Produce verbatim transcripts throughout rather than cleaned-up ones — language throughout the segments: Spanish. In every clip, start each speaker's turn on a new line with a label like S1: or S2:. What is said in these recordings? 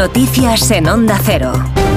S1: Noticias en Onda Cero.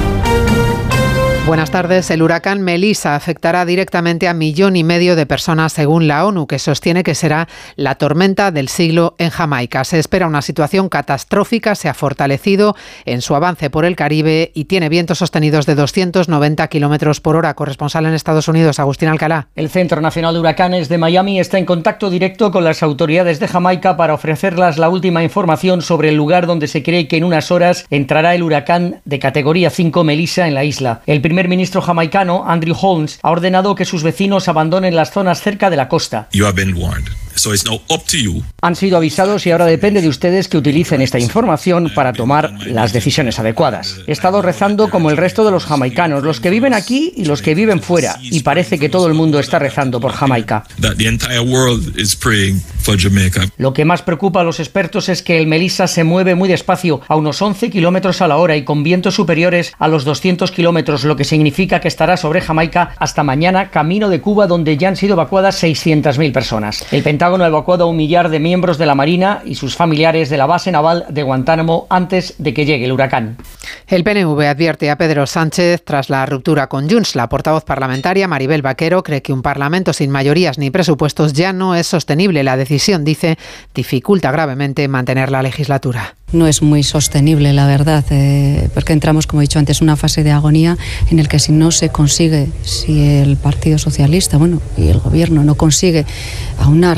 S2: Buenas tardes. El huracán Melissa afectará directamente a millón y medio de personas según la ONU, que sostiene que será la tormenta del siglo en Jamaica. Se espera una situación catastrófica, se ha fortalecido en su avance por el Caribe y tiene vientos sostenidos de doscientos noventa kilómetros por hora. Corresponsal en Estados Unidos, Agustín Alcalá.
S3: El Centro Nacional de Huracanes de Miami está en contacto directo con las autoridades de Jamaica para ofrecerles la última información sobre el lugar donde se cree que en unas horas entrará el huracán de categoría cinco Melissa en la isla. El primer ministro jamaicano, Andrew Holmes, ha ordenado que sus vecinos abandonen las zonas cerca de la costa.
S4: You have been warned. So it's now up to you.
S3: Han sido avisados y ahora depende de ustedes que utilicen esta información para tomar las decisiones adecuadas. He estado rezando como el resto de los jamaicanos, los que viven aquí y los que viven fuera, y parece que todo el mundo está rezando por Jamaica.
S4: That the entire world is praying for Jamaica.
S3: Lo que más preocupa a los expertos es que el Melissa se mueve muy despacio, a unos once kilómetros a la hora y con vientos superiores a los doscientos kilómetros, lo que significa que estará sobre Jamaica hasta mañana, camino de Cuba, donde ya han sido evacuadas seiscientas mil personas. El Pentágono ha evacuado a un millar de miembros de la Marina y sus familiares de la base naval de Guantánamo antes de que llegue el huracán.
S2: El P N V advierte a Pedro Sánchez tras la ruptura con Junts. La portavoz parlamentaria, Maribel Vaquero, cree que un parlamento sin mayorías ni presupuestos ya no es sostenible. La decisión, dice, dificulta gravemente mantener la legislatura.
S5: No es muy sostenible, la verdad, eh, porque entramos, como he dicho antes, en una fase de agonía en el que si no se consigue, si el Partido Socialista, bueno, y el Gobierno no consigue aunar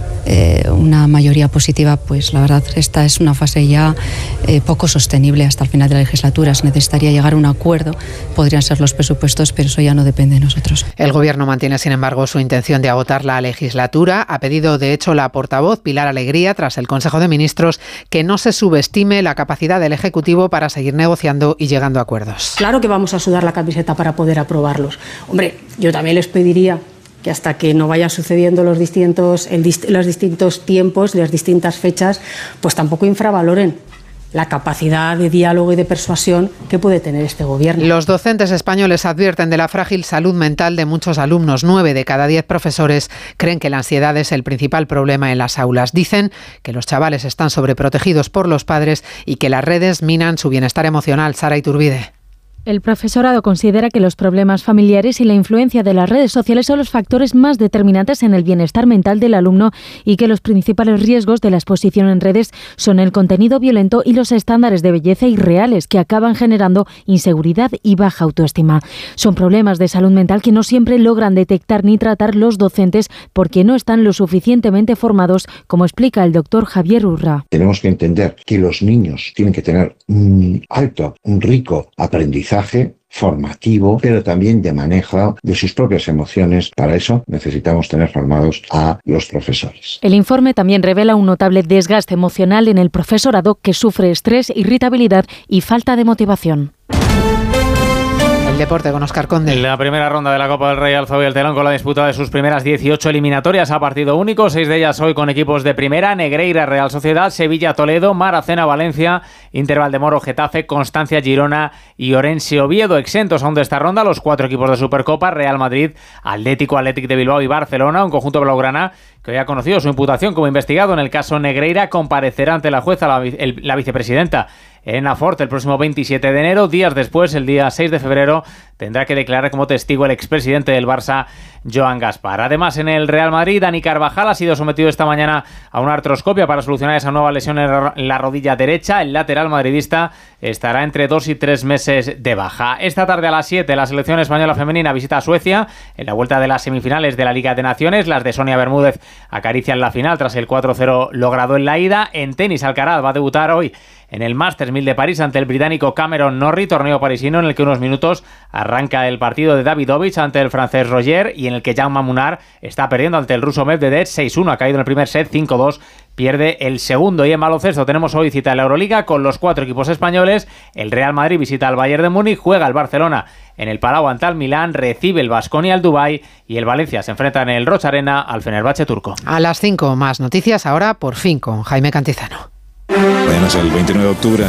S5: Eh, una mayoría positiva, pues la verdad esta es una fase ya eh, poco sostenible hasta el final de la legislatura. Se necesitaría llegar a un acuerdo, podrían ser los presupuestos, pero eso ya no depende de nosotros.
S2: El Gobierno mantiene, sin embargo, su intención de agotar la legislatura. Ha pedido, de hecho, la portavoz Pilar Alegría, tras el Consejo de Ministros, que no se subestime la capacidad del Ejecutivo para seguir negociando y llegando a acuerdos.
S6: Claro que vamos a sudar la camiseta para poder aprobarlos. Hombre, yo también les pediría que hasta que no vayan sucediendo los distintos, el, los distintos tiempos, las distintas fechas, pues tampoco infravaloren la capacidad de diálogo y de persuasión que puede tener este gobierno.
S2: Los docentes españoles advierten de la frágil salud mental de muchos alumnos. Nueve de cada diez profesores creen que la ansiedad es el principal problema en las aulas. Dicen que los chavales están sobreprotegidos por los padres y que las redes minan su bienestar emocional. Sara Iturbide.
S7: El profesorado considera que los problemas familiares y la influencia de las redes sociales son los factores más determinantes en el bienestar mental del alumno y que los principales riesgos de la exposición en redes son el contenido violento y los estándares de belleza irreales que acaban generando inseguridad y baja autoestima. Son problemas de salud mental que no siempre logran detectar ni tratar los docentes porque no están lo suficientemente formados, como explica el doctor Javier Urra.
S8: Tenemos que entender que los niños tienen que tener un alto, un rico aprendizaje formativo, pero también de manejo de sus propias emociones. Para eso necesitamos tener formados a los profesores.
S7: El informe también revela un notable desgaste emocional en el profesorado que sufre estrés, irritabilidad y falta de motivación.
S2: El deporte con Óscar Conde.
S9: La primera ronda de la Copa del Rey alza hoy el telón con la disputa de sus primeras dieciocho eliminatorias a partido único, seis de ellas hoy con equipos de primera: Negreira, Real Sociedad, Sevilla, Toledo, Maracena, Valencia, Inter, Valdemoro, Getafe, Constancia, Girona y Orense, Oviedo. Exentos aún de esta ronda los cuatro equipos de Supercopa: Real Madrid, Atlético, Athletic de Bilbao y Barcelona. Un conjunto blaugrana que hoy ha conocido su imputación como investigado en el caso Negreira. Comparecerá ante la jueza la, el, la vicepresidenta Elena Fort el próximo veintisiete de enero. Días después, el día seis de febrero, tendrá que declarar como testigo el expresidente del Barça, Joan Gaspar. Además, en el Real Madrid, Dani Carvajal ha sido sometido esta mañana a una artroscopia para solucionar esa nueva lesión en la rodilla derecha. El lateral madridista estará entre dos y tres meses de baja. Esta tarde a las siete, la selección española femenina visita a Suecia en la vuelta de las semifinales de la Liga de Naciones. Las de Sonia Bermúdez acarician la final tras el cuatro cero logrado en la ida. En tenis, Alcaraz va a debutar hoy en el Masters mil de París ante el británico Cameron Norrie, torneo parisino en el que unos minutos arranca el partido de Davidovich ante el francés Roger y en el que Jaume Munar está perdiendo ante el ruso Medvedev seis uno. Ha caído en el primer set, cinco dos, pierde el segundo. Y en baloncesto tenemos hoy cita en la Euroliga con los cuatro equipos españoles. El Real Madrid visita al Bayern de Múnich, juega el Barcelona en el Palau ante el Milán, recibe el Baskonia al Dubái y el Valencia se enfrenta en el Rocha Arena al Fenerbahce turco.
S2: A las cinco más noticias ahora, por fin, con Jaime Cantizano.
S10: Mañana es el veintinueve de octubre.